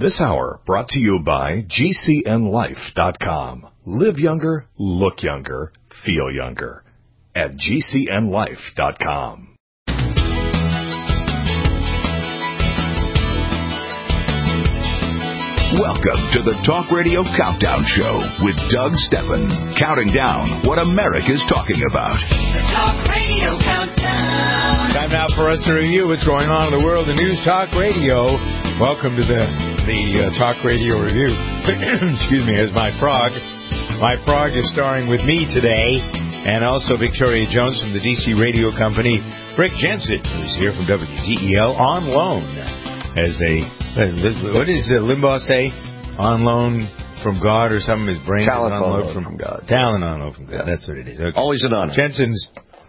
This hour brought to you by GCNLife.com. Live younger, look younger, feel younger at GCNLife.com. Welcome to the Talk Radio Countdown Show with Doug Stephan, counting down what America's talking about. The Talk Radio Countdown. Time now for us to review what's going on in the world of News Talk Radio. Welcome to the Talk Radio Review. Excuse me, as my frog. My frog is starring with me today, and also Victoria Jones from the DC Radio Company. Rick Jensen, who's here from WTEL on loan. As what does Limbaugh say? On loan from God or something? His brain talent is on loan from God. Talent on loan from God. Yes. That's what it is. Okay. Always an honor. Jensen's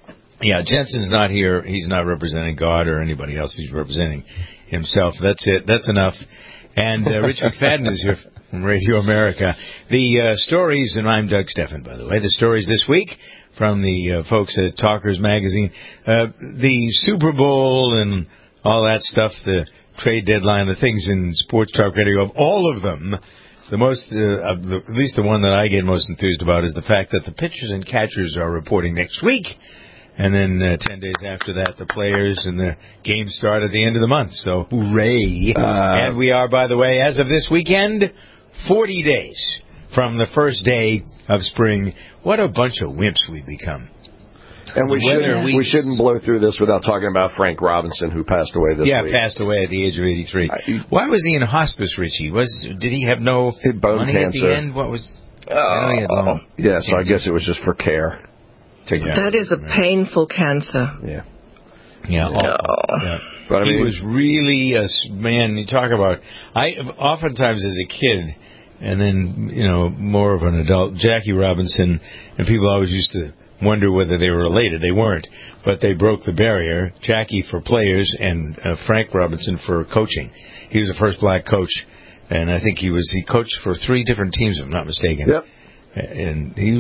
not here. He's not representing God or anybody else. He's representing himself. That's it. That's enough. And Rich McFadden is here from Radio America. The stories, and I'm Doug Stephan, by the way. The stories this week from the folks at Talkers Magazine. The Super Bowl and all that stuff, the trade deadline, the things in sports talk radio, of all of them, the most, at least the one that I get most enthused about is the fact that the pitchers and catchers are reporting next week, and then 10 days after that, the players, and the games start at the end of the month. So, hooray! And we are, by the way, as of this weekend, 40 days from the first day of spring. What a bunch of wimps we've become. And we shouldn't blow through this without talking about Frank Robinson, who passed away this week. Yeah, passed away at the age of 83. Why was he in hospice, Richie? Did he have no bone money cancer at the end? What was? I know he had I guess it was just for care. That is a painful cancer. Yeah. Yeah. Yeah. But I mean, he was really a man. You talk about. Oftentimes as a kid, and then more of an adult, Jackie Robinson, and people always used to wonder whether they were related. They weren't, but they broke the barrier. Jackie for players and Frank Robinson for coaching. He was the first black coach, and I think he coached for 3 different teams, if I'm not mistaken. Yep. And he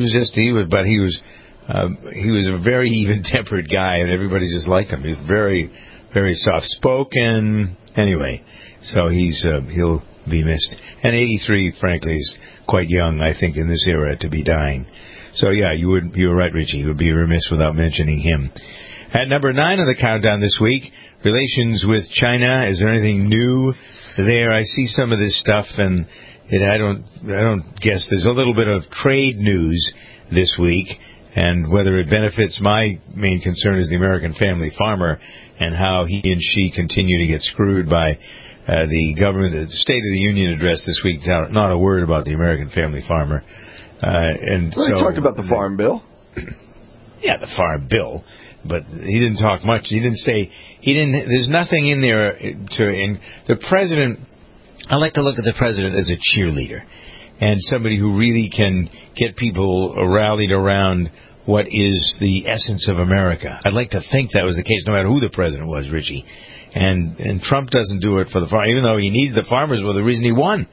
was a very even-tempered guy, and everybody just liked him. He was very, very soft-spoken. Anyway, so he'll be missed. And 83, frankly, is quite young, I think, in this era to be dying. So, yeah, you were right, Richie. You would be remiss without mentioning him. At number 9 of the countdown this week, relations with China. Is there anything new there? I see some of this stuff, and I don't guess. There's a little bit of trade news this week, and whether it benefits. My main concern is the American family farmer and how he and she continue to get screwed by the government. The State of the Union address this week, not a word about the American family farmer. He talked about the Farm Bill. Yeah, the Farm Bill, but he didn't talk much. He didn't say there's nothing in there the president. I like to look at the president as a cheerleader and somebody who really can get people rallied around what is the essence of America. I'd like to think that was the case, no matter who the president was, Richie. And Trump doesn't do it for the farm, even though he needs the farmers. Well, the reason he won.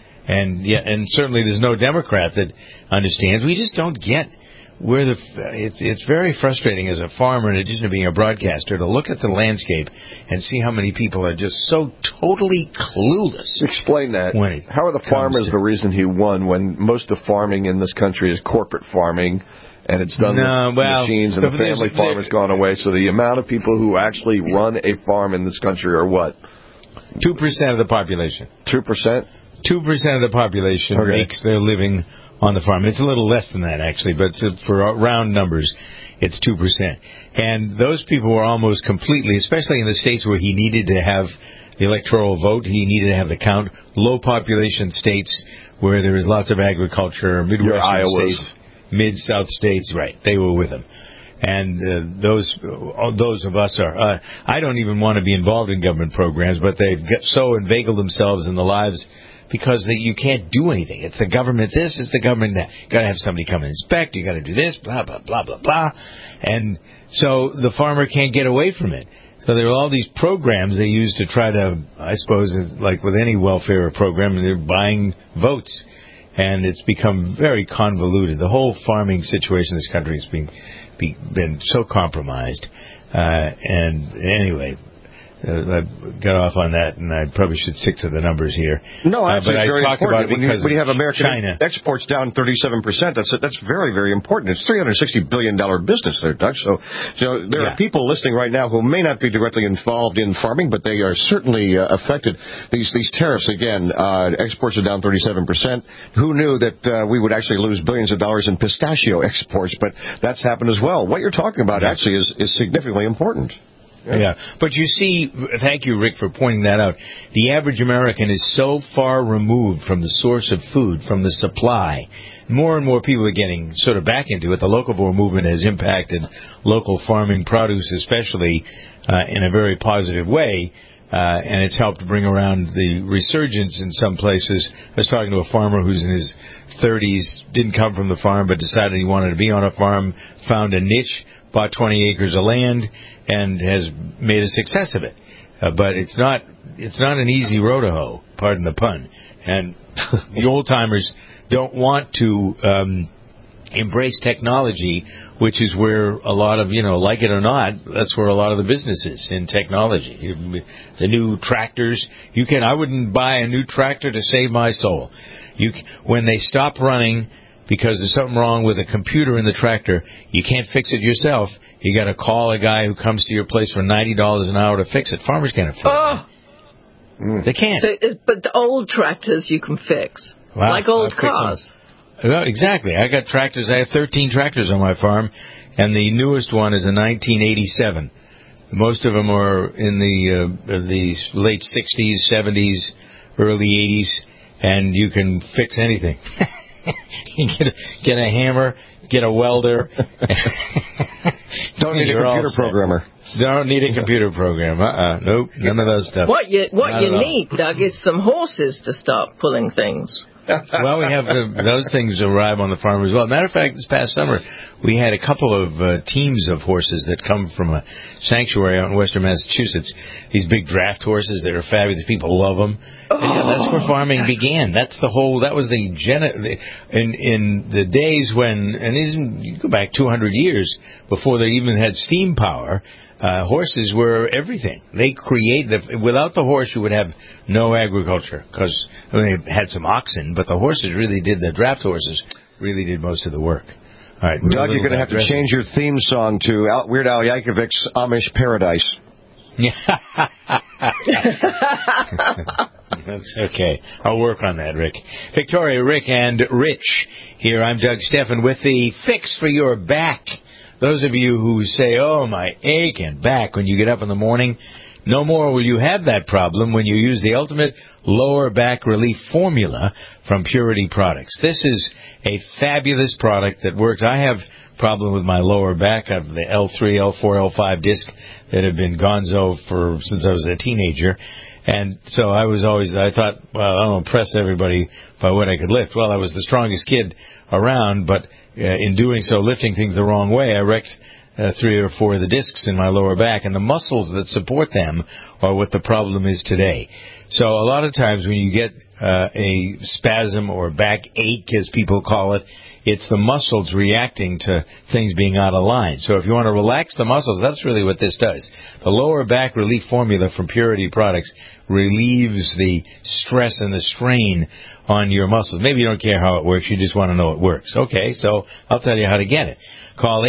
And certainly there's no Democrat that understands. We just don't get where it's very frustrating as a farmer, in addition to being a broadcaster, to look at the landscape and see how many people are just so totally clueless. Explain that. How are the farmers the reason he won when most of farming in this country is corporate farming, and it's done with machines, and the family farm has gone away? So the amount of people who actually run a farm in this country are what? 2% of the population. 2%? 2% of the population makes their living on the farm. It's a little less than that, actually, but for round numbers, it's 2%. And those people were almost completely, especially in the states where he needed to have the electoral vote, he needed to have the count, low population states where there is lots of agriculture, Midwestern states, Mid-South states, right, they were with him. And those of us are, I don't even want to be involved in government programs, but they've so inveigled themselves in the lives because you can't do anything. It's the government this, it's the government that. You got to have somebody come and inspect, you got to do this, blah, blah, blah, blah, blah. And so the farmer can't get away from it. So there are all these programs they use to try to, I suppose, like with any welfare program, they're buying votes. And it's become very convoluted. The whole farming situation in this country has been so compromised. And anyway, I got off on that, and I probably should stick to the numbers here. No, but I very talked important. about it because when you have American China exports down 37%, that's very, very important. It's $360 billion business there, Doug. So there are people listening right now who may not be directly involved in farming, but they are certainly affected. These tariffs, again, exports are down 37%. Who knew that we would actually lose billions of dollars in pistachio exports? But that's happened as well. What you're talking about actually is significantly important. Yeah, but you see, thank you, Rick, for pointing that out. The average American is so far removed from the source of food, from the supply. More and more people are getting sort of back into it. The locavore movement has impacted local farming produce, especially in a very positive way, and it's helped bring around the resurgence in some places. I was talking to a farmer who's in his 30s, didn't come from the farm, but decided he wanted to be on a farm, found a niche, bought 20 acres of land, and has made a success of it. But it's not an easy road to hoe, pardon the pun. And the old-timers don't want to embrace technology, which is where a lot of, like it or not, that's where a lot of the business is, in technology. The new tractors, I wouldn't buy a new tractor to save my soul. When they stop running because there's something wrong with a computer in the tractor, you can't fix it yourself. You got to call a guy who comes to your place for $90 an hour to fix it. Farmers can't afford it. They can't. But the old tractors you can fix, like old cars. Well, exactly. I got tractors. I have 13 tractors on my farm, and the newest one is a 1987. Most of them are in the late 60s, 70s, early 80s, and you can fix anything. You get a hammer, get a welder. Don't need a computer programmer. Don't need a computer program. Nope, none of those stuff. What you need, Doug, is some horses to start pulling things. Well, we have those things arrive on the farm as well. Matter of fact, this past summer, we had a couple of teams of horses that come from a sanctuary out in western Massachusetts. These big draft horses that are fabulous. People love them. That's where farming began. That was in the days when, and you go back 200 years before they even had steam power. Horses were everything. Without the horse, you would have no agriculture, because they had some oxen, but the draft horses really did most of the work. All right, Doug, you're going to have to change your theme song to Weird Al Yankovic's Amish Paradise. That's okay. I'll work on that, Rick. Victoria, Rick, and Rich here. I'm Doug Steffen with the fix for your back. Those of you who say, oh, my aching back when you get up in the morning, no more will you have that problem when you use the Ultimate Lower Back Relief Formula from Purity Products. This is a fabulous product that works. I have a problem with my lower back. I have the L3, L4, L5 disc that have been gonzo since I was a teenager. And so I thought, well, I don't impress everybody by what I could lift. Well, I was the strongest kid around, but in doing so, lifting things the wrong way, I wrecked 3 or 4 of the discs in my lower back, and the muscles that support them are what the problem is today. So a lot of times when you get a spasm or back ache, as people call it, it's the muscles reacting to things being out of line. So if you want to relax the muscles, that's really what this does. The Lower Back Relief Formula from Purity Products relieves the stress and the strain on your muscles. Maybe you don't care how it works, you just want to know it works. Okay, so I'll tell you how to get it. Call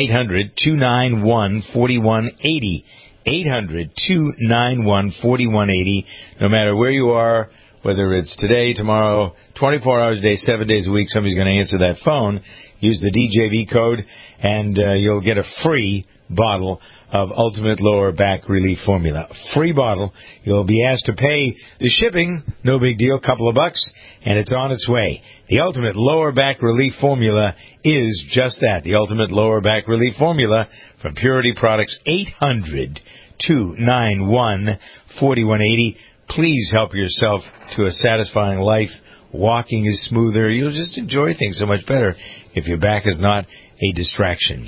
800-291-4180. 800-291-4180. No matter where you are, whether it's today, tomorrow, 24 hours a day, 7 days a week, somebody's going to answer that phone. Use the DJV code, and you'll get a free bottle of Ultimate Lower Back Relief Formula. Free bottle. You'll be asked to pay the shipping, no big deal, couple of bucks, and it's on its way. The Ultimate Lower Back Relief Formula is just that, the Ultimate Lower Back Relief Formula from Purity Products. 800-291-4180. Please help yourself to a satisfying life. Walking is smoother. You'll just enjoy things so much better if your back is not a distraction.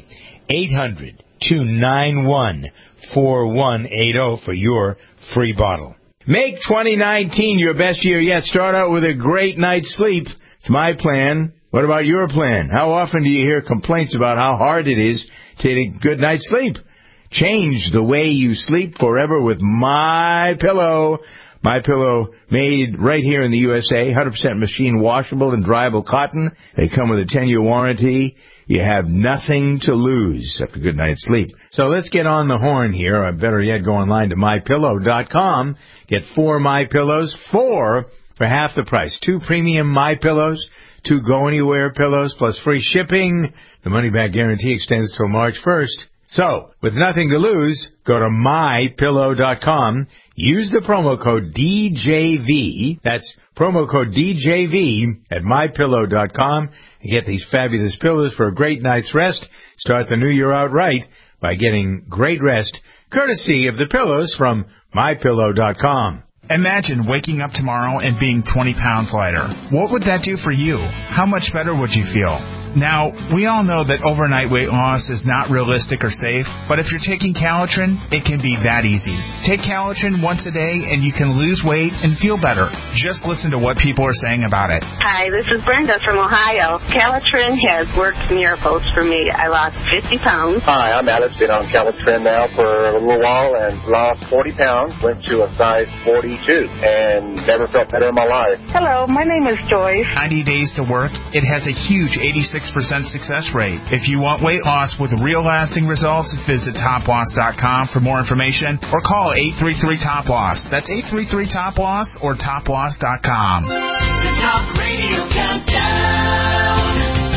800-291-4180 for your free bottle. Make 2019 your best year yet. Start out with a great night's sleep. It's my plan. What about your plan? How often do you hear complaints about how hard it is to get a good night's sleep? Change the way you sleep forever with MyPillow. MyPillow, made right here in the USA, 100% machine washable and dryable cotton. They come with a 10-year warranty. You have nothing to lose except a good night's sleep. So let's get on the horn here, or better yet, go online to MyPillow.com. Get 4 MyPillows, 4 for half the price. 2 premium MyPillows, 2 go-anywhere pillows, plus free shipping. The money-back guarantee extends till March 1st. So, with nothing to lose, go to MyPillow.com. Use the promo code DJV. That's promo code DJV at MyPillow.com and get these fabulous pillows for a great night's rest. Start the new year out right by getting great rest, courtesy of the pillows from MyPillow.com. Imagine waking up tomorrow and being 20 pounds lighter. What would that do for you? How much better would you feel? Now, we all know that overnight weight loss is not realistic or safe, but if you're taking Calitrin, it can be that easy. Take Calitrin once a day and you can lose weight and feel better. Just listen to what people are saying about it. Hi, this is Brenda from Ohio. Calitrin has worked miracles for me. I lost 50 pounds. Hi, I'm Alice. Been on Calitrin now for a little while and lost 40 pounds. Went to a size 42 and never felt better in my life. Hello, my name is Joyce. 90 days to work. It has a huge 86% success rate. If you want weight loss with real lasting results, visit toploss.com for more information or call 833-TOP-LOSS. That's 833-TOP-LOSS or toploss.com. The Talk Radio Countdown.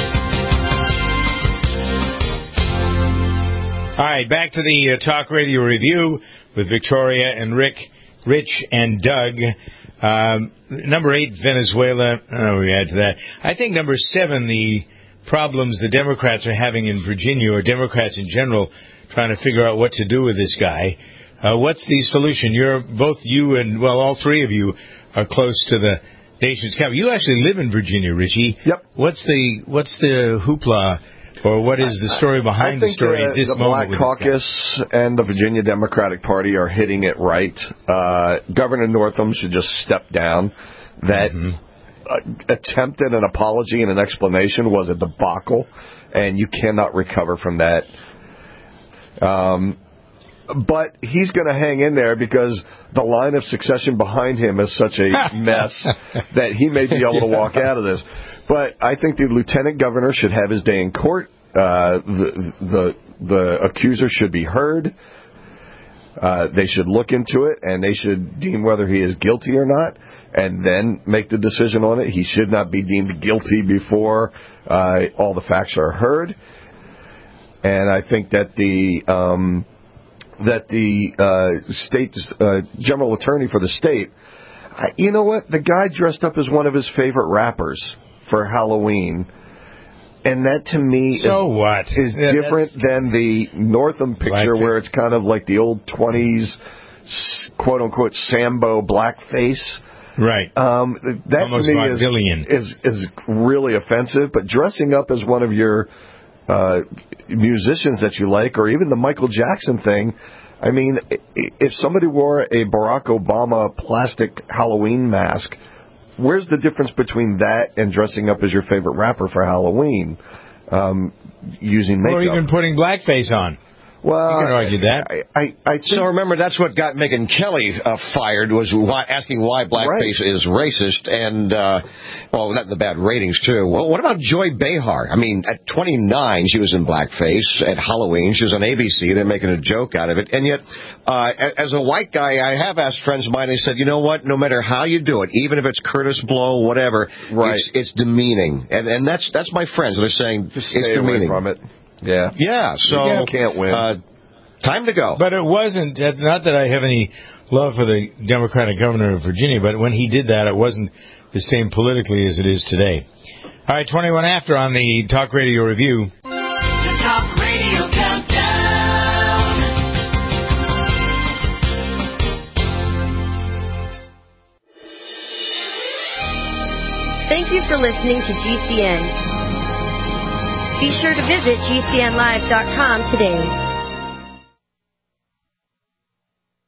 All right, back to the Talk Radio Review with Victoria and Rich and Doug. Number 8, Venezuela. We add to that. I think number 7, the problems the Democrats are having in Virginia, or Democrats in general, trying to figure out what to do with this guy. What's the solution? Both you and, well, all three of you are close to the nation's capital. You actually live in Virginia, Richie. Yep. What's the hoopla, or what is the story behind the story at this moment? The Black Caucus and the Virginia Democratic Party are hitting it right. Governor Northam should just step down. That attempt at an apology and an explanation was a debacle, and you cannot recover from that. But he's going to hang in there because the line of succession behind him is such a mess that he may be able to walk out of this. But I think the lieutenant governor should have his day in court. The accuser should be heard. They should look into it, and they should deem whether he is guilty or not, and then make the decision on it. He should not be deemed guilty before all the facts are heard. And I think that the state's general attorney for the state, you know what? The guy dressed up as one of his favorite rappers for Halloween. And that, to me, is different than the Northam picture where it's kind of like the old 20s, quote-unquote, Sambo blackface. Right. That, almost to me, is really offensive. But dressing up as one of your musicians that you like, or even the Michael Jackson thing, I mean, if somebody wore a Barack Obama plastic Halloween mask, where's the difference between that and dressing up as your favorite rapper for Halloween, using makeup? Or even putting blackface on. Well, you can argue that. I think so. Remember, that's what got Megyn Kelly fired, was asking why blackface is racist, and well, not the bad ratings too. Well, what about Joy Behar? I mean, at 29, she was in blackface at Halloween. She was on ABC. They're making a joke out of it, and yet, as a white guy, I have asked friends of mine. They said, you know what? No matter how you do it, even if it's Curtis Blow, whatever, it's demeaning, and that's my friends. They're saying just stay it's demeaning away from it. Yeah. So you can't win. Time to go. But it wasn't, not that I have any love for the Democratic governor of Virginia, but when he did that, it wasn't the same politically as it is today. All right, 21 after on the Talk Radio Review. The Talk Radio Countdown. Thank you for listening to GCN. Be sure to visit GCNlive.com today.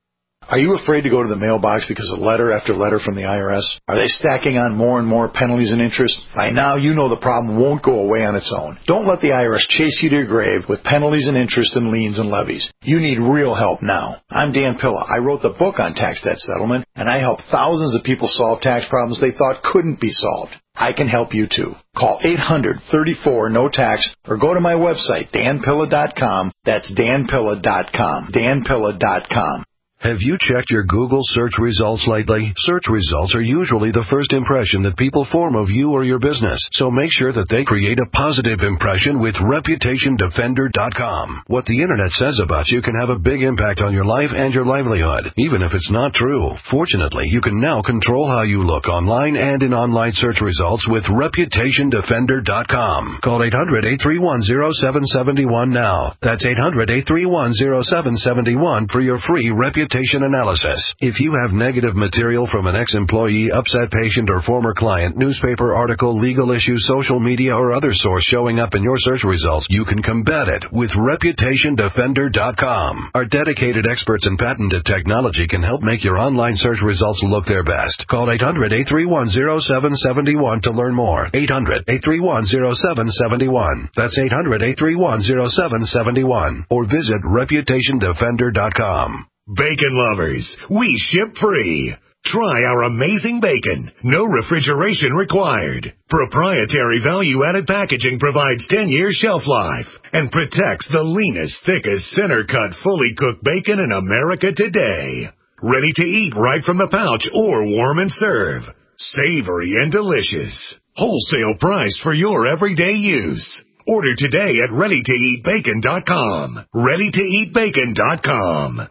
Are you afraid to go to the mailbox because of letter after letter from the IRS? Are they stacking on more and more penalties and interest? By now, you know the problem won't go away on its own. Don't let the IRS chase you to your grave with penalties and interest and liens and levies. You need real help now. I'm Dan Pilla. I wrote the book on tax debt settlement, and I help thousands of people solve tax problems they thought couldn't be solved. I can help you too. Call 800-34-NO-TAX or go to my website, danpilla.com. That's danpilla.com. danpilla.com. Have you checked your Google search results lately? Search results are usually the first impression that people form of you or your business, so make sure that they create a positive impression with ReputationDefender.com. What the Internet says about you can have a big impact on your life and your livelihood, even if it's not true. Fortunately, you can now control how you look online and in online search results with ReputationDefender.com. Call 800-831-0771 now. That's 800-831-0771 for your free reputation analysis. If you have negative material from an ex-employee, upset patient, or former client, newspaper article, legal issue, social media, or other source showing up in your search results, you can combat it with ReputationDefender.com. Our dedicated experts in patented technology can help make your online search results look their best. Call 800-831-0771 to learn more. 800-831-0771. That's 800-831-0771. Or visit ReputationDefender.com. Bacon lovers, we ship free. Try our amazing bacon. No refrigeration required. Proprietary value-added packaging provides 10 years shelf life and protects the leanest, thickest, center-cut, fully cooked bacon in America today. Ready to eat right from the pouch or warm and serve. Savory and delicious. Wholesale price for your everyday use. Order today at ReadyToEatBacon.com. ReadyToEatBacon.com.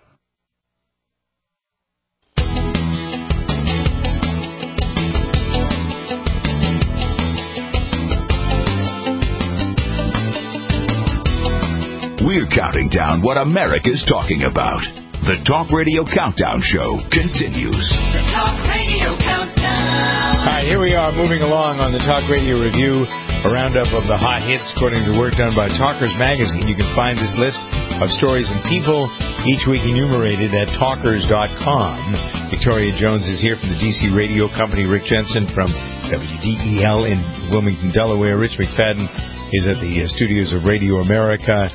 We're counting down what America's talking about. The Talk Radio Countdown Show continues. The Talk Radio Countdown. All right, here we are moving along on the Talk Radio Review, a roundup of the hot hits according to work done by Talkers Magazine. You can find this list of stories and people each week enumerated at talkers.com. Victoria Jones is here from the DC Radio Company. Rick Jensen from WDEL in Wilmington, Delaware. Rich McFadden is at the studios of Radio America.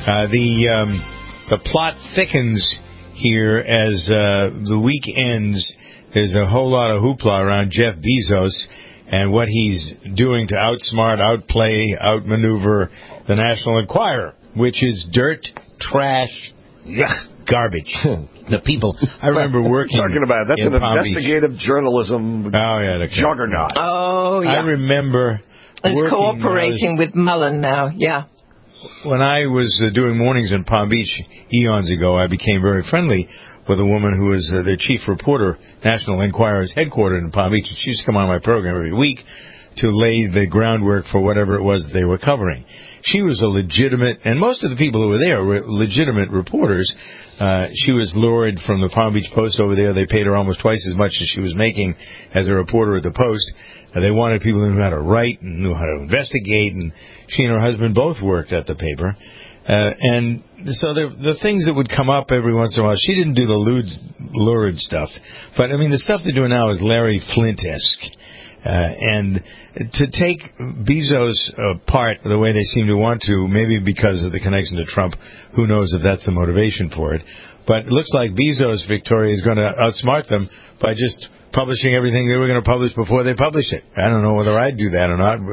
The plot thickens here as the week ends. There's a whole lot of hoopla around Jeff Bezos and what he's doing to outsmart, outplay, outmaneuver the National Enquirer, which is dirt, trash, garbage. The people. I remember working talking about that's an investigative journalism juggernaut. Oh, yeah. I remember it's cooperating with Mullen now, yeah. When I was doing mornings in Palm Beach eons ago, I became very friendly with a woman who was their chief reporter, National Enquirer's headquartered in Palm Beach. She used to come on my program every week to lay the groundwork for whatever it was that they were covering. She was a legitimate, and most of the people who were there were legitimate reporters. She was lured from the Palm Beach Post over there. They paid her almost twice as much as she was making as a reporter at the Post. They wanted people who knew how to write and knew how to investigate, and she and her husband both worked at the paper. And so the things that would come up every once in a while, she didn't do the lurid stuff. But, I mean, the stuff they're doing now is Larry Flint-esque. And to take Bezos apart the way they seem to want to, maybe because of the connection to Trump, who knows if that's the motivation for it. But it looks like Bezos, Victoria, is going to outsmart them by just publishing everything they were going to publish before they publish it. I don't know whether I'd do that or not.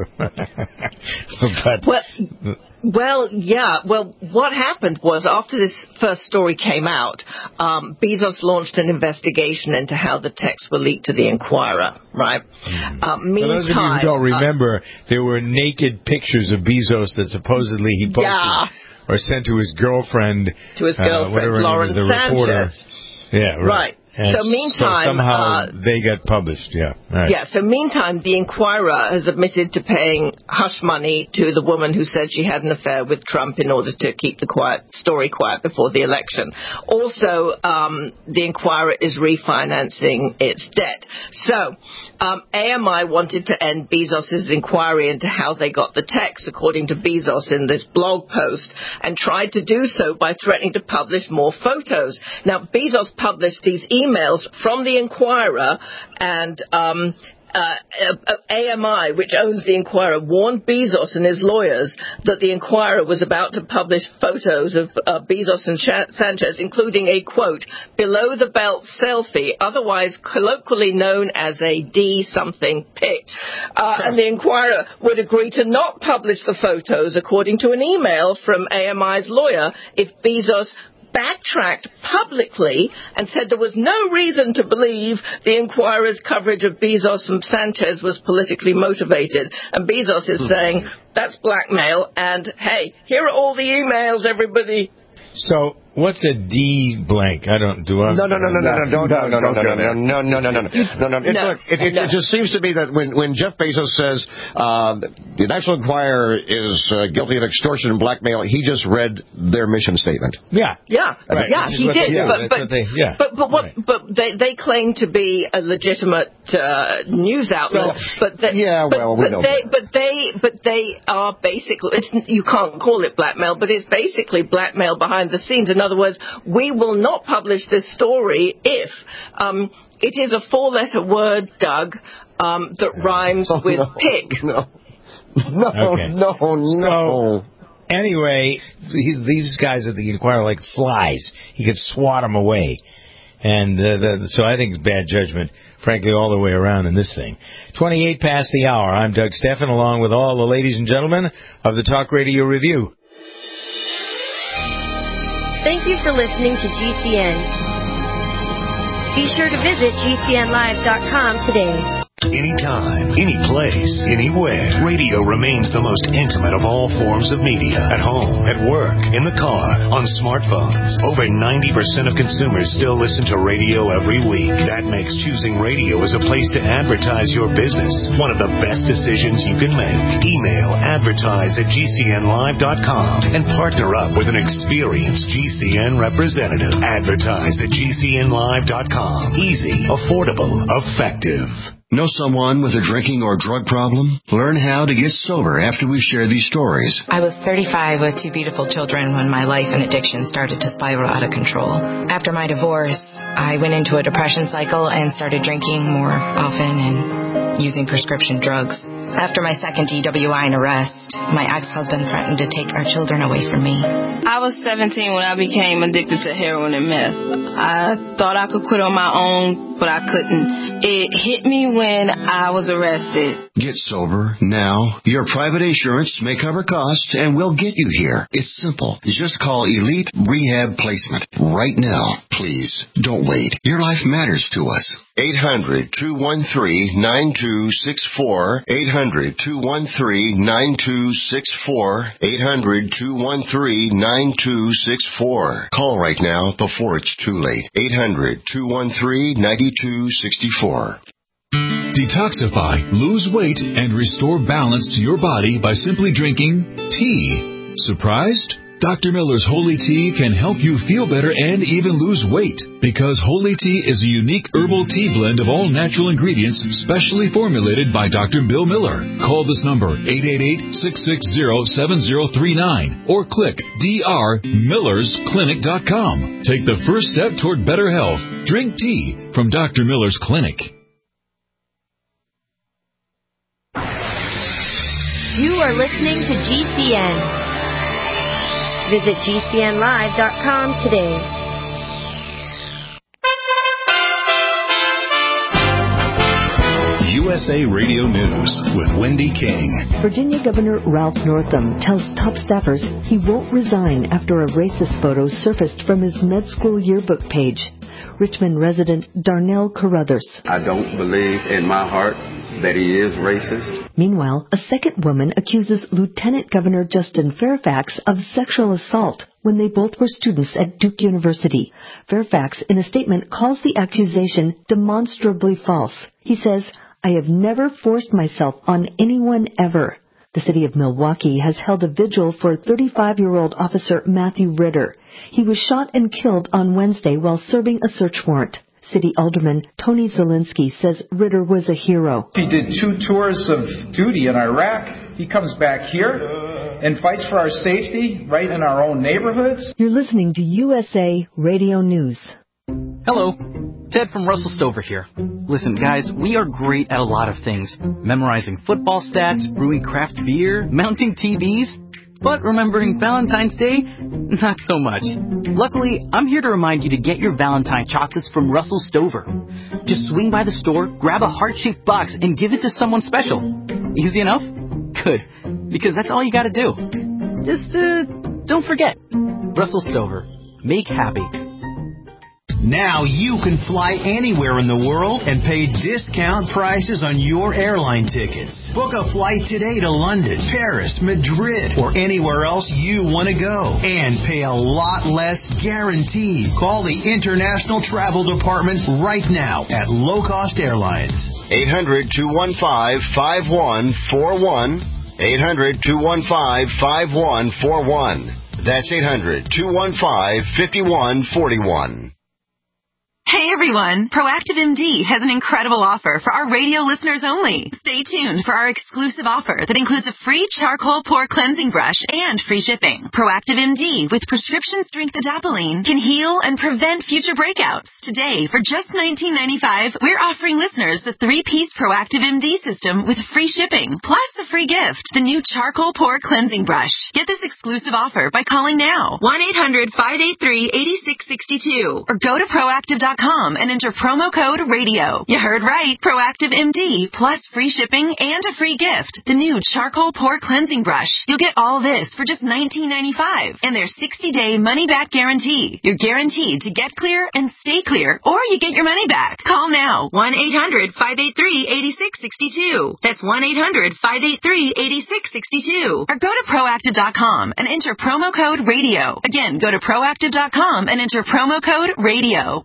Well, what happened was after this first story came out, Bezos launched an investigation into how the texts were leaked to the Enquirer, right? For those of you who don't remember, there were naked pictures of Bezos that supposedly he posted or sent to his girlfriend. To his girlfriend, Lauren Sanchez. Yeah, right. And so meantime, somehow they got published. Yeah. Right. Yeah. So meantime, the Inquirer has admitted to paying hush money to the woman who said she had an affair with Trump in order to keep the story quiet before the election. Also, the Inquirer is refinancing its debt. So AMI wanted to end Bezos's inquiry into how they got the text, according to Bezos in this blog post, and tried to do so by threatening to publish more photos. Now, Bezos published these emails from the Inquirer, and AMI, which owns the Inquirer, warned Bezos and his lawyers that the Inquirer was about to publish photos of Bezos and Sanchez, including a, quote, below-the-belt selfie, otherwise colloquially known as a D-something pic. And the Inquirer would agree to not publish the photos, according to an email from AMI's lawyer, if Bezos backtracked publicly and said there was no reason to believe the Inquirer's coverage of Bezos and Sanchez was politically motivated. And Bezos is saying, that's blackmail, and hey, here are all the emails, everybody. So, what's a D blank? I don't do. No. It just seems to be that when Jeff Bezos says the National Enquirer is guilty of extortion and blackmail, he just read their mission statement. Yeah, right. He did. But they claim to be a legitimate news outlet. We know. But they are basically. You can't call it blackmail, but it's basically blackmail behind the scenes. In other words, we will not publish this story if it is a four-letter word, Doug, that rhymes with pig. So, anyway, these guys at the Inquirer like flies. He could swat them away. And so I think it's bad judgment, frankly, all the way around in this thing. 28 past the hour. I'm Doug Steffen, along with all the ladies and gentlemen of the Talk Radio Review. Thank you for listening to GCN. Be sure to visit GCNlive.com today. Anytime, any place, anywhere. Radio remains the most intimate of all forms of media. At home, at work, in the car, on smartphones. Over 90% of consumers still listen to radio every week. That makes choosing radio as a place to advertise your business one of the best decisions you can make. Email advertise@GCNlive.com and partner up with an experienced GCN representative. Advertise@GCNlive.com. Easy, affordable, effective. Know someone with a drinking or drug problem? Learn how to get sober after we share these stories. I was 35 with two beautiful children when my life and addiction started to spiral out of control. After my divorce, I went into a depression cycle and started drinking more often and using prescription drugs. After my second DWI and arrest, my ex-husband threatened to take our children away from me. I was 17 when I became addicted to heroin and meth. I thought I could quit on my own, but I couldn't. It hit me when I was arrested. Get sober now. Your private insurance may cover costs and we'll get you here. It's simple. Just call Elite Rehab Placement right now. Please, don't wait. Your life matters to us. 800-213-9264. 800-213-9264. 800-213-9264. Call right now before it's too late. 800-213-9264. Detoxify, lose weight, and restore balance to your body by simply drinking tea. Surprised? Dr. Miller's Holy Tea can help you feel better and even lose weight, because Holy Tea is a unique herbal tea blend of all natural ingredients specially formulated by Dr. Bill Miller. Call this number, 888-660-7039, or click drmillersclinic.com. Take the first step toward better health. Drink tea from Dr. Miller's Clinic. You are listening to GCN. Visit GCNlive.com today. USA Radio News with Wendy King. Virginia Governor Ralph Northam tells top staffers he won't resign after a racist photo surfaced from his med school yearbook page. Richmond resident Darnell Carruthers. I don't believe in my heart that he is racist. Meanwhile, a second woman accuses Lieutenant Governor Justin Fairfax of sexual assault. when they both were students at Duke University. Fairfax, in a statement, calls the accusation demonstrably false. He says, "I have never forced myself on anyone ever." The city of Milwaukee has held a vigil for 35-year-old officer Matthew Ritter. He was shot and killed on Wednesday while serving a search warrant. City Alderman Tony Zielinski says Ritter was a hero. He did 2 tours of duty in Iraq. He comes back here and fights for our safety right in our own neighborhoods. You're listening to USA Radio News. Hello, Ted from Russell Stover here. Listen, guys, we are great at a lot of things. Memorizing football stats, brewing craft beer, mounting TVs. But remembering Valentine's Day, not so much. Luckily, I'm here to remind you to get your Valentine chocolates from Russell Stover. Just swing by the store, grab a heart-shaped box, and give it to someone special. Easy enough? Good, because that's all you gotta do. Just, don't forget. Russell Stover. Make happy. Now you can fly anywhere in the world and pay discount prices on your airline tickets. Book a flight today to London, Paris, Madrid, or anywhere else you want to go. And pay a lot less guaranteed. Call the International Travel Department right now at Low Cost Airlines. 800-215-5141. 800-215-5141. That's 800-215-5141. Hey everyone, Proactive MD has an incredible offer for our radio listeners only. Stay tuned for our exclusive offer that includes a free charcoal pore cleansing brush and free shipping. Proactive MD with prescription strength adapalene can heal and prevent future breakouts. Today, for just $19.95, we're offering listeners the 3-piece Proactive MD system with free shipping, plus a free gift, the new charcoal pore cleansing brush. Get this exclusive offer by calling now, 1-800-583-8662, or go to Proactive.com and enter promo code RADIO. You heard right. Proactive MD plus free shipping and a free gift. The new charcoal pore cleansing brush. You'll get all this for just $19.95 and their 60-day money-back guarantee. You're guaranteed to get clear and stay clear, or you get your money back. Call now. 1-800-583-8662. That's 1-800-583-8662. Or go to Proactive.com and enter promo code RADIO. Again, go to Proactive.com and enter promo code RADIO.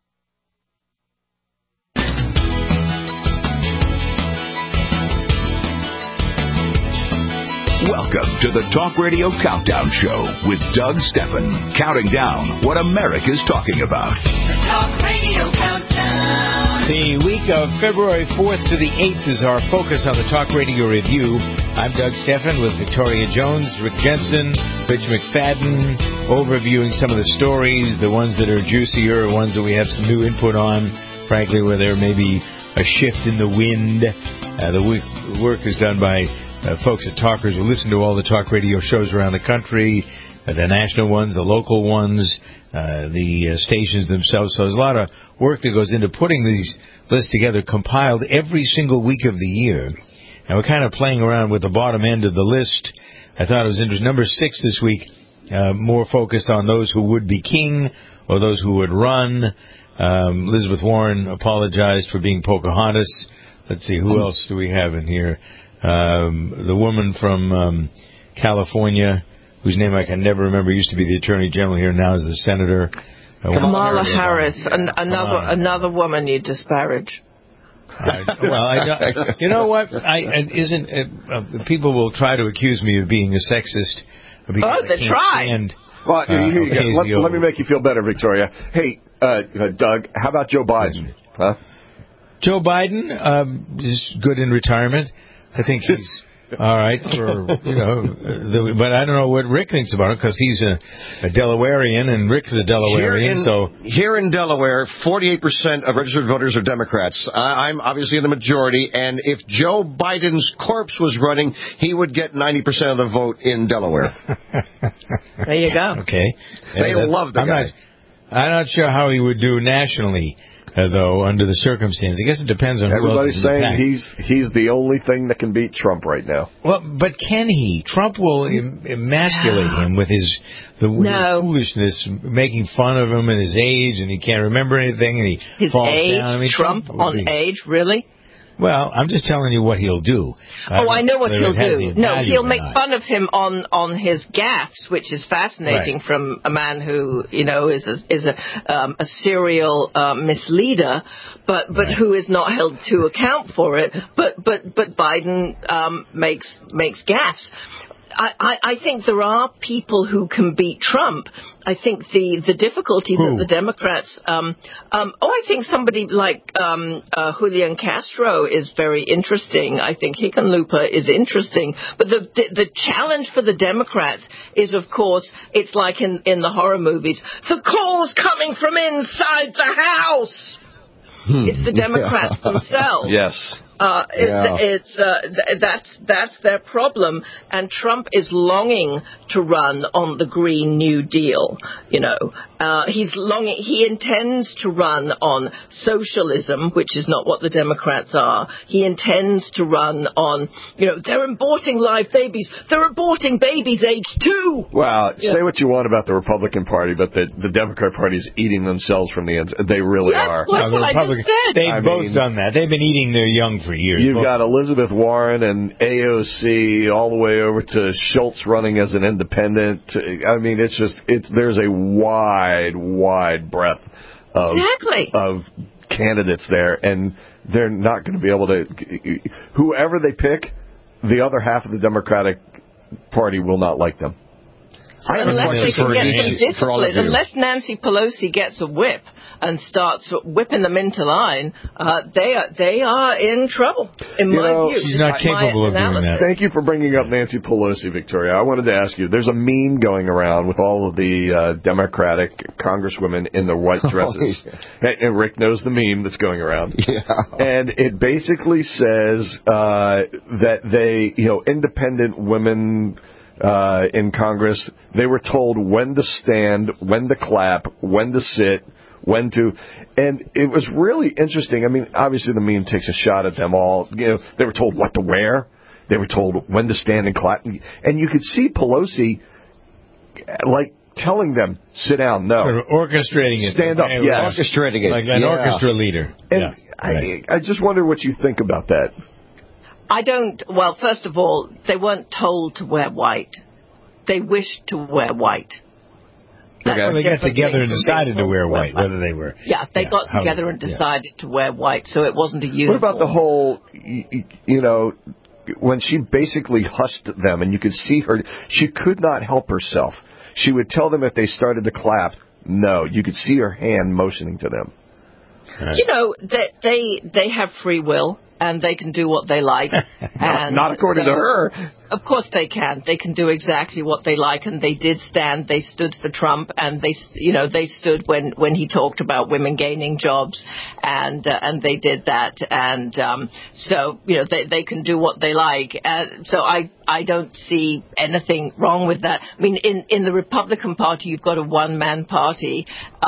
Welcome to the Talk Radio Countdown Show with Doug Steffen, counting down what America's talking about. The Talk Radio Countdown. The week of February 4th to the 8th is our focus on the Talk Radio Review. I'm Doug Steffen with Victoria Jones, Rick Jensen, Rich McFadden, overviewing some of the stories, the ones that are juicier, ones that we have some new input on, frankly, where there may be a shift in the wind. The work is done by folks at Talkers who listen to all the talk radio shows around the country, the national ones, the local ones, the stations themselves. So there's a lot of work that goes into putting these lists together, compiled every single week of the year. And we're kind of playing around with the bottom end of the list. I thought it was interesting. Number 6 this week, more focused on those who would be king or those who would run. Elizabeth Warren apologized for being Pocahontas. Let's see, who else do we have in here? The woman from California, whose name I can never remember, used to be the Attorney General here, now is the Senator. Kamala Harris, another woman you disparage. You know what? People will try to accuse me of being a sexist. They try. Well, here you go. Let me make you feel better, Victoria. Hey, Doug, how about Joe Biden? Huh? Joe Biden is good in retirement. I think he's all right for, but I don't know what Rick thinks about it, because he's a Delawarean, and Rick is a Delawarean. Here in Delaware, 48% of registered voters are Democrats. I'm obviously in the majority, and if Joe Biden's corpse was running, he would get 90% of the vote in Delaware. There you go. Okay. They love the guy. I'm not sure how he would do nationally, though, under the circumstances. I guess it depends on everybody's who else saying he's the only thing that can beat Trump right now. Well, but can he? Trump will emasculate him with his foolishness, making fun of him and his age, and he can't remember anything, and he falls down. I mean, Trump on age, really? Well, I'm just telling you what he'll do. I know what he'll do. No, he'll make fun of him on his gaffes, which is fascinating from a man who, is a serial misleader, but who is not held to account for it. But Biden makes gaffes. I think there are people who can beat Trump. I think the difficulty that the Democrats, I think somebody like Julian Castro is very interesting. I think Hickenlooper is interesting. But the challenge for the Democrats is, of course, it's like in the horror movies, the claws coming from inside the house. It's the Democrats themselves. Yes. That's their problem, and Trump is longing to run on the Green New Deal. He intends to run on socialism, which is not what the Democrats are. He intends to run on, they're aborting live babies. They're aborting babies age 2. Well, say what you want about the Republican Party, but the Democrat Party is eating themselves from the ends. They really are. That's what I just said. They've both done that. They've been eating their young for years. You've got Elizabeth Warren and AOC all the way over to Schultz running as an independent. I mean, there's a wide breadth of candidates there, and they're not going to be able to. Whoever they pick, the other half of the Democratic Party will not like them. Unless Nancy Pelosi gets a whip and starts whipping them into line, they are in trouble, in my view. She's not capable of doing that. Thank you for bringing up Nancy Pelosi, Victoria. I wanted to ask you, there's a meme going around with all of the Democratic congresswomen in their white dresses. And Rick knows the meme that's going around. Yeah. And it basically says that they, independent women in Congress, they were told when to stand, when to clap, when to sit, when to, and it was really interesting. I mean, obviously the meme takes a shot at them all. They were told what to wear. They were told when to stand and clap. And you could see Pelosi, telling them, sit down, no. Sort of orchestrating it. Stand up, yes. Orchestrating it. Like an orchestra leader. And I just wonder what you think about that. I don't. Well, first of all, they weren't told to wear white. They wished to wear white. Well, they got together and decided to wear white, whether they were. Yeah, they got together and decided to wear white, so it wasn't a uniform. What about the whole, when she basically hushed them, and you could see her, she could not help herself. She would tell them if they started to clap, no. You could see her hand motioning to them. They have free will, and they can do what they like. And not according to her. Of course they can. They can do exactly what they like, and they did stand. They stood for Trump, and they stood when he talked about women gaining jobs, and they did that. And so they can do what they like. So I don't see anything wrong with that. I mean, in the Republican Party, you've got a one-man party.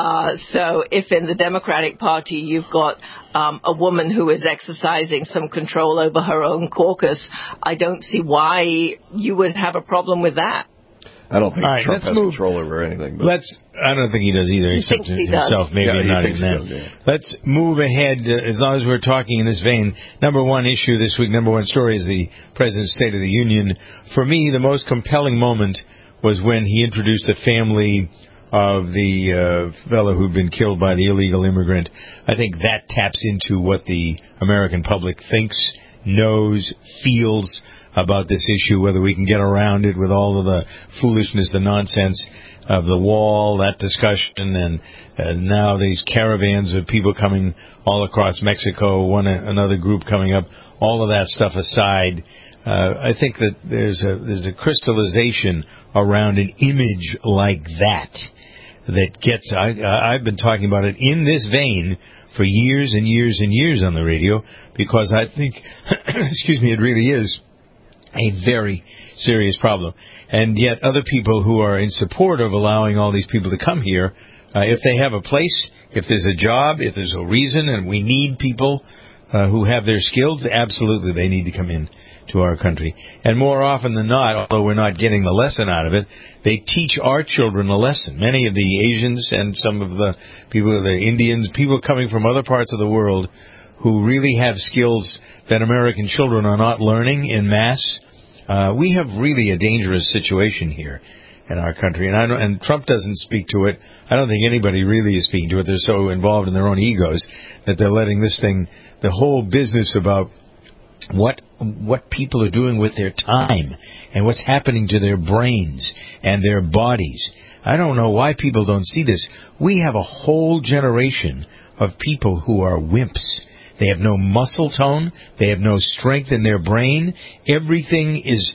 So if in the Democratic Party you've got a woman who is exercising some control over her own caucus, I don't see why you would have a problem with that. I don't think Trump has control over anything. But. I don't think he does either, except himself. Maybe not even that. Let's move ahead. As long as we're talking in this vein, number one issue this week, number one story is the President's State of the Union. For me, the most compelling moment was when he introduced the family of the fellow who'd been killed by the illegal immigrant. I think that taps into what the American public thinks, knows, feels about this issue, whether we can get around it with all of the foolishness, the nonsense of the wall, that discussion, and now these caravans of people coming all across Mexico, another group coming up, all of that stuff aside. I think that there's a crystallization around an image like that gets. I've been talking about it in this vein for years and years and years on the radio, because I think, it really is a very serious problem. And yet other people who are in support of allowing all these people to come here, if they have a place, if there's a job, if there's a reason, and we need people who have their skills, absolutely they need to come in to our country. And more often than not, although we're not getting the lesson out of it, they teach our children a lesson. Many of the Asians and some of the people, the Indians, people coming from other parts of the world who really have skills that American children are not learning in mass. We have really a dangerous situation here in our country, and Trump doesn't speak to it. I don't think anybody really is speaking to it. They're so involved in their own egos that they're letting this thing, the whole business about what people are doing with their time and what's happening to their brains and their bodies. I don't know why people don't see this. We have a whole generation of people who are wimps. They have no muscle tone. They have no strength in their brain. Everything is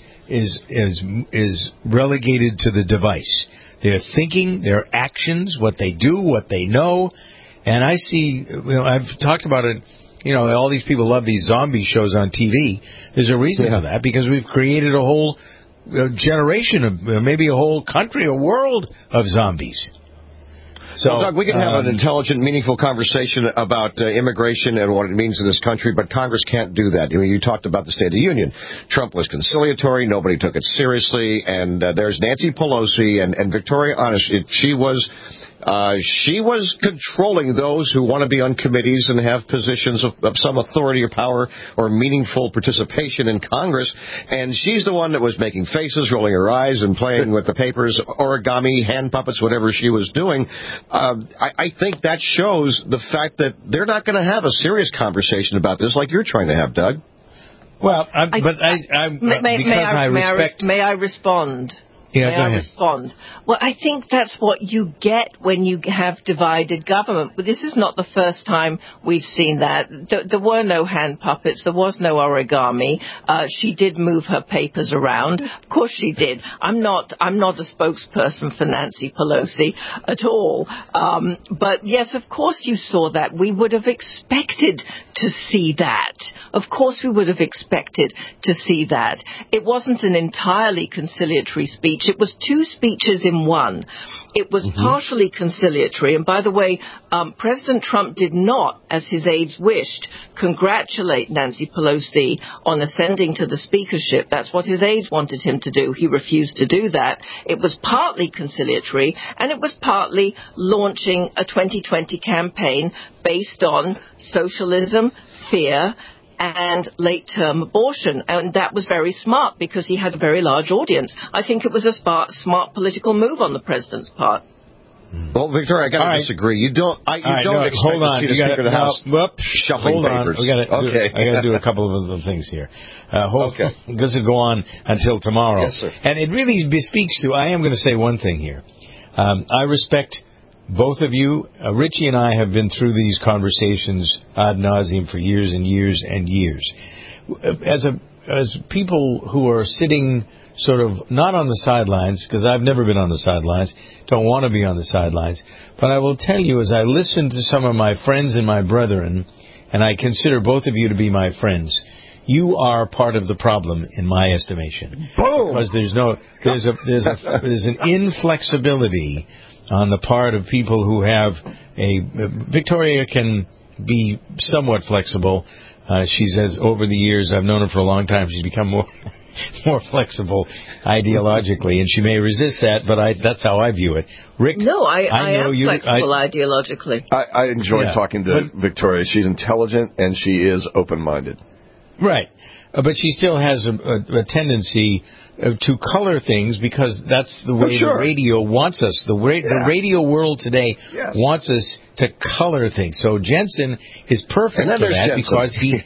relegated to the device. Their thinking, their actions, what they do, what they know. And I see, I've talked about it, all these people love these zombie shows on TV. There's a reason for that, because we've created a whole generation of, maybe a whole country, a world of zombies. So, Doug, we can have an intelligent, meaningful conversation about immigration and what it means in this country, but Congress can't do that. You talked about the State of the Union. Trump was conciliatory. Nobody took it seriously. And there's Nancy Pelosi and Victoria Honest. She was controlling those who want to be on committees and have positions of some authority or power or meaningful participation in Congress. And she's the one that was making faces, rolling her eyes, and playing with the papers, origami, hand puppets, whatever she was doing. I think that shows the fact that they're not going to have a serious conversation about this like you're trying to have, Doug. Well, may I respond? Yeah, go ahead. Respond? Well, I think that's what you get when you have divided government. But this is not the first time we've seen that. There were no hand puppets. There was no origami. She did move her papers around. Of course she did. I'm not a spokesperson for Nancy Pelosi at all. But yes, of course you saw that. We would have expected to see that. Of course we would have expected to see that. It wasn't an entirely conciliatory speech. It was two speeches in one. It was partially conciliatory. And by the way, President Trump did not, as his aides wished, congratulate Nancy Pelosi on ascending to the speakership. That's what his aides wanted him to do. He refused to do that. It was partly conciliatory, and it was partly launching a 2020 campaign based on socialism, fear, and late-term abortion. And that was very smart because he had a very large audience. I think it was a smart political move on the president's part. Well, Victoria, I got to disagree. You don't expect to see the Speaker of the House shuffling papers. I got to do a couple of other things here. This will go on until tomorrow. Yes, sir. And it really speaks to, I am going to say one thing here. I respect both of you. Richie and I have been through these conversations ad nauseum for years and years and years. As people who are sitting sort of not on the sidelines, because I've never been on the sidelines, don't want to be on the sidelines, but I will tell you, as I listen to some of my friends and my brethren, and I consider both of you to be my friends, you are part of the problem in my estimation. Boom! Because there's an inflexibility on the part of people who have Victoria can be somewhat flexible. She says over the years, I've known her for a long time, she's become more flexible ideologically, and she may resist that, but that's how I view it. Rick? No, I am flexible ideologically. I enjoy talking to Victoria. She's intelligent, and she is open-minded. Right. But she still has a tendency to color things because that's the way the radio wants us. The radio world today wants us to color things. So Jensen is perfect for that because he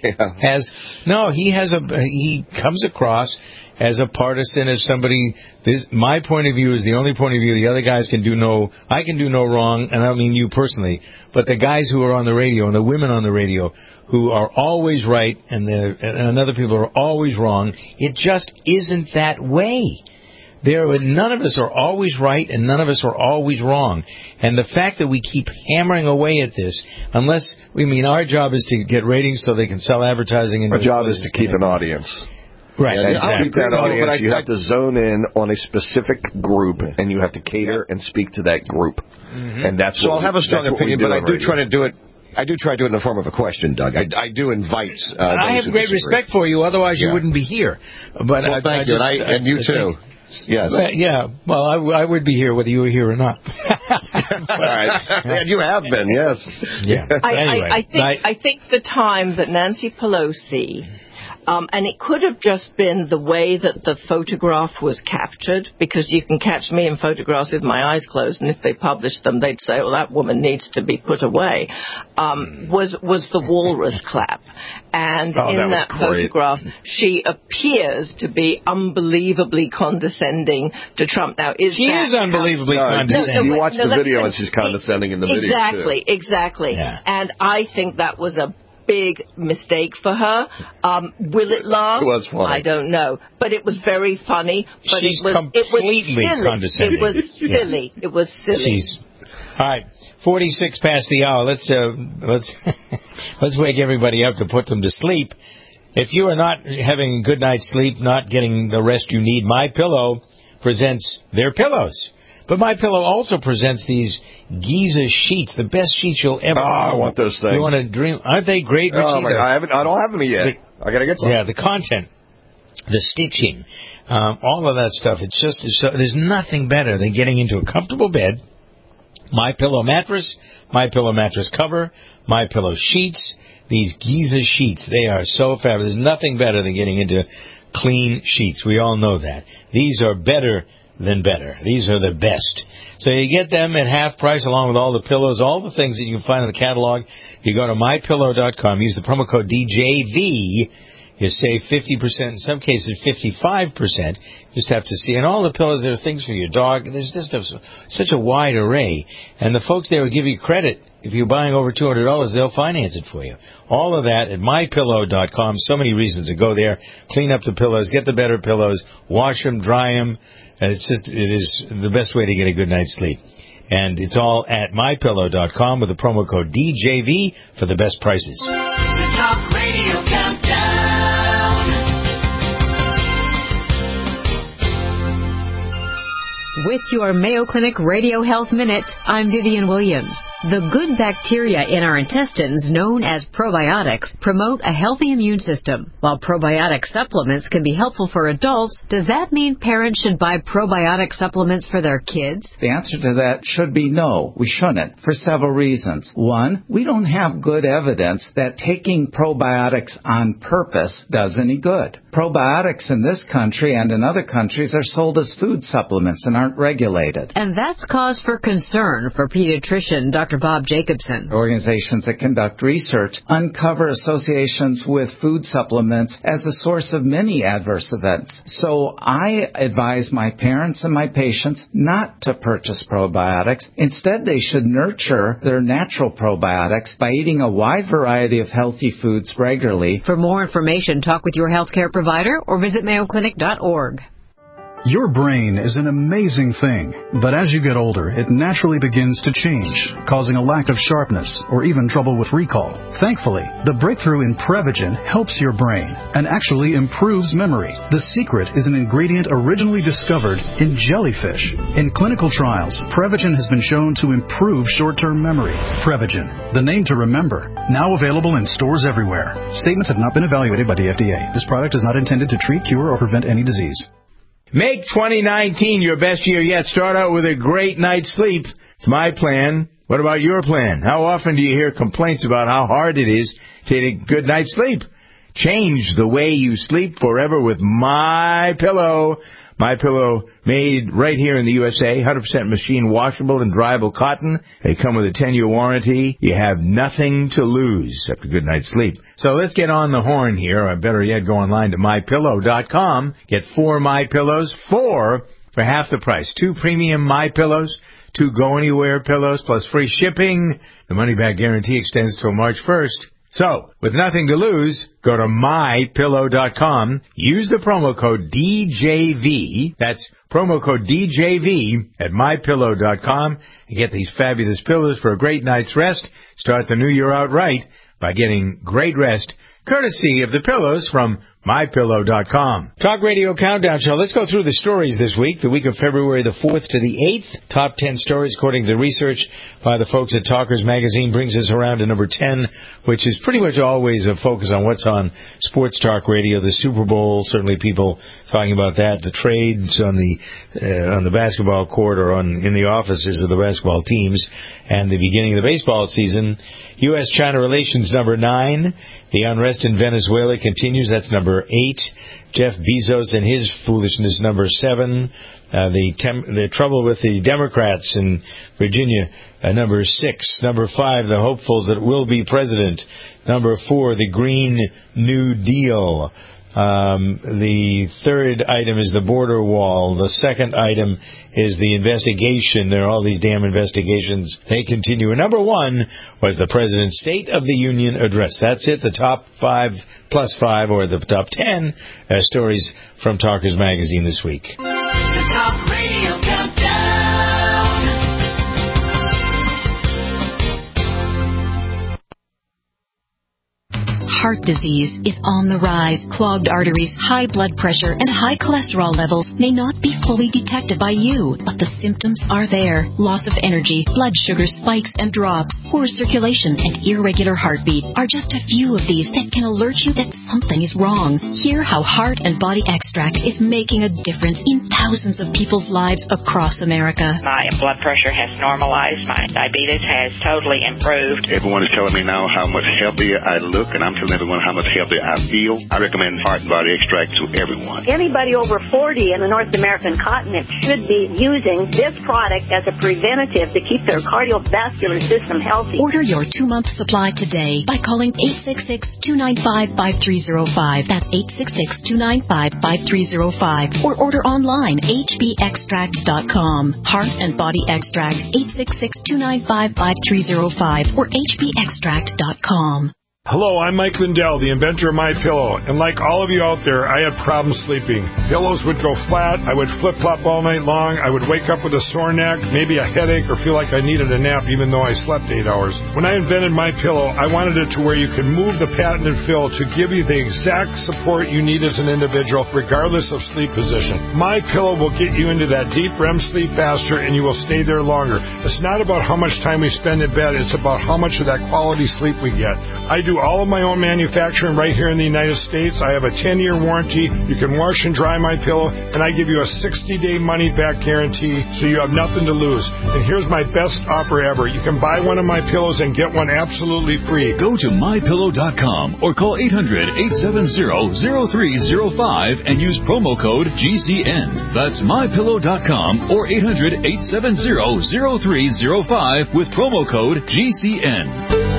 he comes across as a partisan, as somebody. My point of view is the only point of view. The other guys I can do no wrong, and I don't mean you personally, but the guys who are on the radio and the women on the radio who are always right and other people are always wrong. It just isn't that way. None of us are always right and none of us are always wrong. And the fact that we keep hammering away at this, our job is to get ratings so they can sell advertising. Our job is to keep an audience. Right. And to keep that audience, you have to zone in on a specific group, and you have to cater and speak to that group. Mm-hmm. And that's I'll have a strong opinion, but I do try to do it. I do try to do it in the form of a question, Doug. I do invite. I have great respect for you. Otherwise, you wouldn't be here. But thank you, and you too. Yes. Well, I would be here whether you were here or not. All right. And you have been, yes. Yeah. I think the time that Nancy Pelosi, and it could have just been the way that the photograph was captured, because you can catch me in photographs with my eyes closed, and if they published them, they'd say, well, that woman needs to be put away, was the walrus clap. And in that photograph, she appears to be unbelievably condescending to Trump. Now, she is unbelievably condescending. You watch the video, and she's condescending in the video, too. Exactly. Yeah. And I think that was a big mistake for her. Will it last? It was funny. I don't know. But it was very funny. But She's completely condescending. It was silly. It was silly. All right, 46 past the hour. Let's wake everybody up to put them to sleep. If you are not having a good night's sleep, not getting the rest you need, MyPillow presents their pillows. But MyPillow also presents these Giza sheets, the best sheets you'll ever I want those things. You want to dream? Aren't they great, Richie? Oh, I don't have them yet. I got to get some. Yeah, the content, the stitching, all of that stuff. It's just there's nothing better than getting into a comfortable bed. MyPillow mattress, MyPillow mattress cover, MyPillow sheets. These Giza sheets, they are so fabulous. There's nothing better than getting into clean sheets. We all know that. These are better than better. These are the best. So you get them at half price along with all the pillows, all the things that you can find in the catalog. You go to MyPillow.com, use the promo code DJV. You save 50%, in some cases 55%. Just have to see. And all the pillows, there are things for your dog. There's just such a wide array. And the folks there will give you credit. If you're buying over $200, they'll finance it for you. All of that at MyPillow.com. So many reasons to go there. Clean up the pillows. Get the better pillows. Wash them. Dry them. And it is the best way to get a good night's sleep. And it's all at MyPillow.com with the promo code DJV for the best prices. The Talk Radio Countdown. With your Mayo Clinic Radio Health Minute, I'm Vivian Williams. The good bacteria in our intestines, known as probiotics, promote a healthy immune system. While probiotic supplements can be helpful for adults, does that mean parents should buy probiotic supplements for their kids? The answer to that should be no, we shouldn't, for several reasons. One, we don't have good evidence that taking probiotics on purpose does any good. Probiotics in this country and in other countries are sold as food supplements and aren't regulated. And that's cause for concern for pediatrician Dr. Bob Jacobson. Organizations that conduct research uncover associations with food supplements as a source of many adverse events. So I advise my parents and my patients not to purchase probiotics. Instead, they should nurture their natural probiotics by eating a wide variety of healthy foods regularly. For more information, talk with your healthcare provider or visit mayoclinic.org. Your brain is an amazing thing, but as you get older, it naturally begins to change, causing a lack of sharpness or even trouble with recall. Thankfully, the breakthrough in Prevagen helps your brain and actually improves memory. The secret is an ingredient originally discovered in jellyfish. In clinical trials, Prevagen has been shown to improve short-term memory. Prevagen, the name to remember, now available in stores everywhere. Statements have not been evaluated by the FDA. This product is not intended to treat, cure, or prevent any disease. Make 2019 your best year yet. Start out with a great night's sleep. It's my plan. What about your plan? How often do you hear complaints about how hard it is to get a good night's sleep? Change the way you sleep forever with MyPillow. MyPillow, made right here in the USA, 100% machine washable and dryable cotton. They come with a 10-year warranty. You have nothing to lose after a good night's sleep. So let's get on the horn here, or better yet, go online to MyPillow.com. Get 4 MyPillows, 4 for half the price. 2 premium MyPillows, 2 go-anywhere pillows, plus free shipping. The money-back guarantee extends till March 1st. So, with nothing to lose, go to MyPillow.com, use the promo code DJV, that's promo code DJV at MyPillow.com, and get these fabulous pillows for a great night's rest. Start the new year out right by getting great rest, courtesy of the pillows from MyPillow.com. Talk Radio Countdown Show. Let's go through the stories this week, the week of February the 4th to the 8th. Top 10 stories, according to the research by the folks at Talkers Magazine, brings us around to number 10, which is pretty much always a focus on what's on sports talk radio. The Super Bowl, certainly people talking about that. The trades on the basketball court or in the offices of the basketball teams, and the beginning of the baseball season. U.S.-China relations, number 9. The unrest in Venezuela continues. That's number 8. Jeff Bezos and his foolishness, number 7. The trouble with the Democrats in Virginia, number 6. Number 5, the hopefuls that will be president. Number 4, the Green New Deal. The third item is the border wall. The second item is the investigation. There are all these damn investigations. They continue. And number 1 was the President's State of the Union address. That's it, the top 5 plus 5, or the top 10 stories from Talkers Magazine this week. The Talk Radio Countdown. Heart disease is on the rise. Clogged arteries, high blood pressure, and high cholesterol levels may not be fully detected by you, but the symptoms are there. Loss of energy, blood sugar spikes and drops, poor circulation, and irregular heartbeat are just a few of these that can alert you that something is wrong. Hear how Heart and Body Extract is making a difference in thousands of people's lives across America. My blood pressure has normalized. My diabetes has totally improved. Everyone is telling me now how much healthier I look, and I'm telling everyone how much healthier I feel. I recommend Heart and Body Extract to everyone. Anybody over 40 in the North American continent should be using this product as a preventative to keep their cardiovascular system healthy. Order your 2-month supply today by calling 866-295-5305. That's 866-295-5305. Or order online, hbextract.com. Heart and Body Extract, 866-295-5305 or hbextract.com. Hello, I'm Mike Lindell, the inventor of MyPillow, and like all of you out there, I had problems sleeping. Pillows would go flat, I would flip-flop all night long, I would wake up with a sore neck, maybe a headache, or feel like I needed a nap even though I slept 8 hours. When I invented MyPillow, I wanted it to where you can move the patented fill to give you the exact support you need as an individual, regardless of sleep position. MyPillow will get you into that deep REM sleep faster, and you will stay there longer. It's not about how much time we spend in bed, it's about how much of that quality sleep we get. I do all of my own manufacturing right here in the United States. I have a 10-year warranty. You can wash and dry my pillow, and I give you a 60-day money-back guarantee, so you have nothing to lose. And here's my best offer ever. You can buy one of my pillows and get one absolutely free. Go to MyPillow.com or call 800-870-0305 and use promo code GCN. That's MyPillow.com or 800-870-0305 with promo code GCN.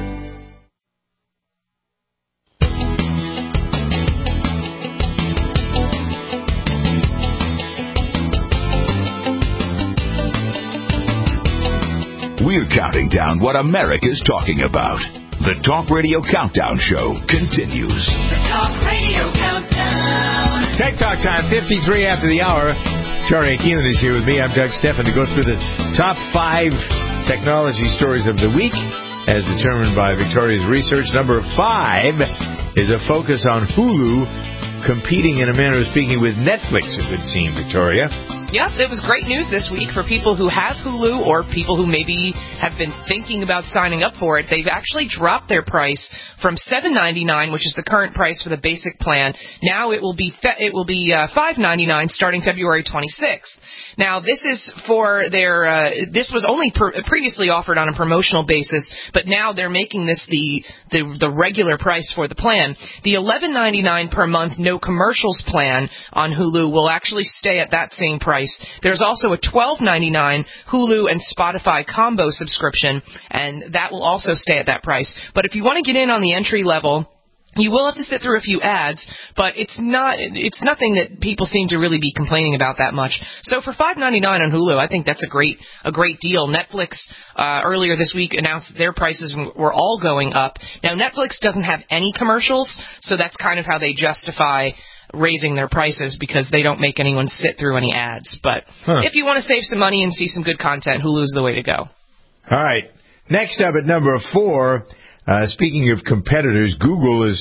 We're counting down what America's talking about. The Talk Radio Countdown Show continues. The Talk Radio Countdown. Tech Talk time, 53 after the hour. Charlie Keelan is here with me. I'm Doug Steffen to go through the top 5 technology stories of the week as determined by Victoria's research. Number 5 is a focus on Hulu competing in a manner of speaking with Netflix, it would seem, Victoria. Yep, it was great news this week for people who have Hulu or people who maybe have been thinking about signing up for it. They've actually dropped their price from $7.99, which is the current price for the basic plan. Now it will be $5.99 starting February 26th. Now this is for their this was only previously offered on a promotional basis, but now they're making this the regular price for the plan. The $11.99 per month no commercials plan on Hulu will actually stay at that same price. There's also a $12.99 Hulu and Spotify combo subscription, and that will also stay at that price. But if you want to get in on the entry level, you will have to sit through a few ads, but it's nothing that people seem to really be complaining about that much. So for $5.99 on Hulu, I think that's a great deal. Netflix earlier this week announced that their prices were all going up. Now Netflix doesn't have any commercials, so that's kind of how they justify raising their prices, because they don't make anyone sit through any ads. But if you want to save some money and see some good content, Hulu's the way to go. All right. Next up at number 4, speaking of competitors, Google is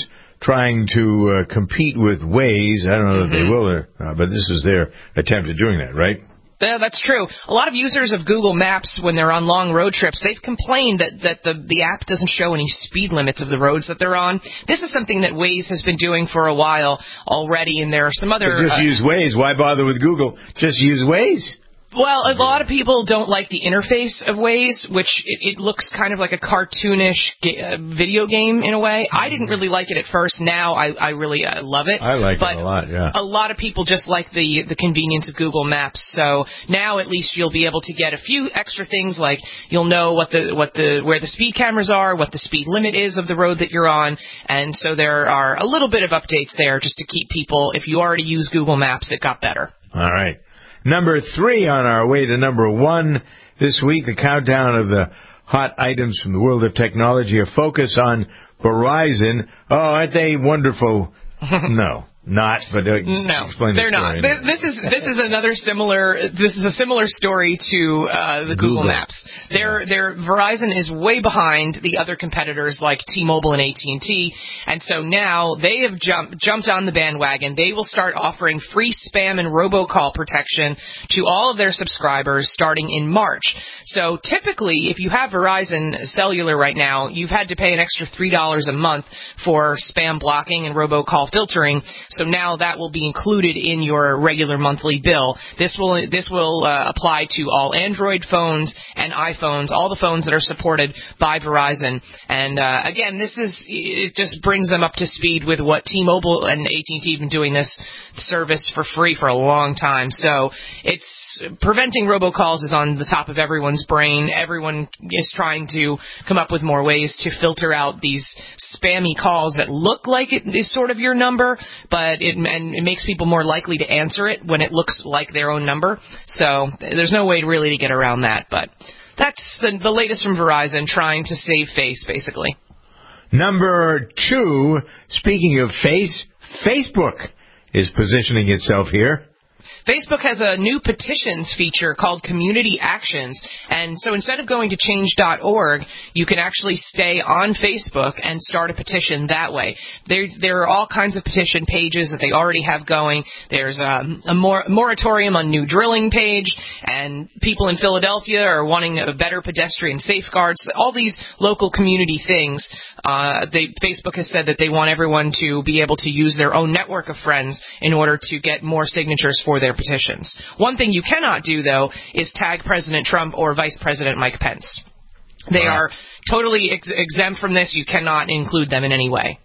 trying to compete with Waze. I don't know if they will, but this is their attempt at doing that, right? Yeah, that's true. A lot of users of Google Maps, when they're on long road trips, they've complained that the app doesn't show any speed limits of the roads that they're on. This is something that Waze has been doing for a while already, and there are some other... But just use Waze. Why bother with Google? Just use Waze. Well, a lot of people don't like the interface of Waze, which it looks kind of like a cartoonish video game in a way. I didn't really like it at first. Now I really love it. I like it a lot, yeah. A lot of people just like the convenience of Google Maps. So now at least you'll be able to get a few extra things, like you'll know where the speed cameras are, what the speed limit is of the road that you're on, and so there are a little bit of updates there just to keep people. If you already use Google Maps, it got better. All right. Number 3 on our way to number 1 this week, the countdown of the hot items from the world of technology, a focus on Verizon. Oh, aren't they wonderful? No. Not, but no, they're not. This is another similar. This is a similar story to the Google Maps. Their Verizon is way behind the other competitors like T-Mobile and AT&T, and so now they have jumped on the bandwagon. They will start offering free spam and robocall protection to all of their subscribers starting in March. So typically, if you have Verizon Cellular right now, you've had to pay an extra $3 a month for spam blocking and robocall filtering. So now that will be included in your regular monthly bill. This will apply to all Android phones and iPhones, all the phones that are supported by Verizon. And again, it just brings them up to speed with what T-Mobile and AT&T have been doing this service for free for a long time. So it's preventing robocalls is on the top of everyone's brain. Everyone is trying to come up with more ways to filter out these spammy calls that look like it is sort of your number, but it makes people more likely to answer it when it looks like their own number. So there's no way really to get around that. But that's the latest from Verizon, trying to save face, basically. Number 2, speaking of face, Facebook is positioning itself here. Facebook has a new petitions feature called Community Actions, and so instead of going to change.org, you can actually stay on Facebook and start a petition that way. There are all kinds of petition pages that they already have going. There's a moratorium on new drilling page, and people in Philadelphia are wanting a better pedestrian safeguards. All these local community things. Facebook has said that they want everyone to be able to use their own network of friends in order to get more signatures for their petitions. One thing you cannot do, though, is tag President Trump or Vice President Mike Pence. They are totally exempt from this. You cannot include them in any way.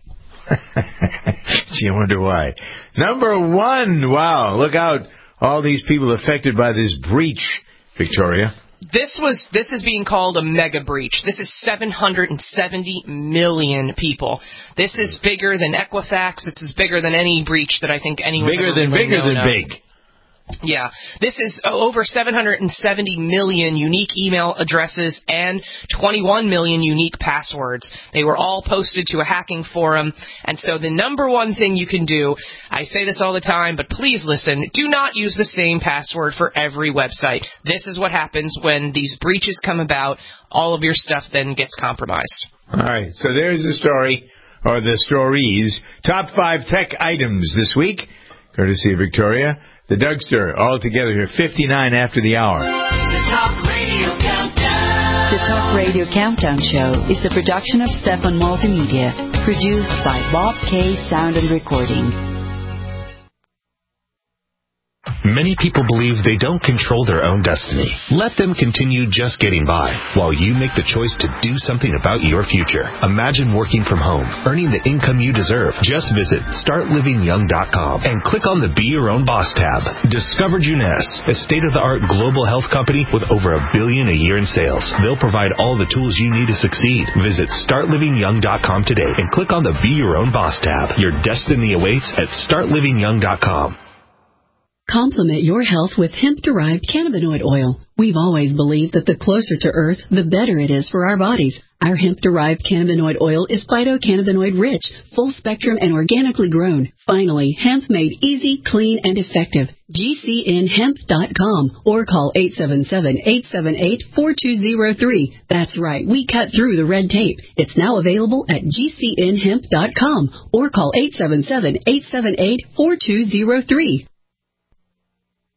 Gee, I wonder why. Number 1, wow, look out. All these people affected by this breach, Victoria. This is being called a mega breach. This is 770 million people. This is bigger than Equifax. It's bigger than any breach that I think anyone's bigger than big. Yeah, this is over 770 million unique email addresses and 21 million unique passwords. They were all posted to a hacking forum, and so the number 1 thing you can do, I say this all the time, but please listen, do not use the same password for every website. This is what happens when these breaches come about. All of your stuff then gets compromised. All right, so there's the story, or the stories. Top 5 tech items this week, courtesy of Victoria. The Dougster, all together here, 59 after the hour. The Talk Radio Countdown. The Talk Radio Countdown Show is a production of Stefan Multimedia, produced by Bob K. Sound and Recording. Many people believe they don't control their own destiny. Let them continue just getting by while you make the choice to do something about your future. Imagine working from home, earning the income you deserve. Just visit StartLivingYoung.com and click on the Be Your Own Boss tab. Discover Juness, a state-of-the-art global health company with over $1 billion a year in sales. They'll provide all the tools you need to succeed. Visit StartLivingYoung.com today and click on the Be Your Own Boss tab. Your destiny awaits at StartLivingYoung.com. Complement your health with hemp-derived cannabinoid oil. We've always believed that the closer to Earth, the better it is for our bodies. Our hemp-derived cannabinoid oil is phytocannabinoid rich, full spectrum, and organically grown. Finally, hemp made easy, clean, and effective. GCNhemp.com or call 877-878-4203. That's right, we cut through the red tape. It's now available at GCNhemp.com or call 877-878-4203.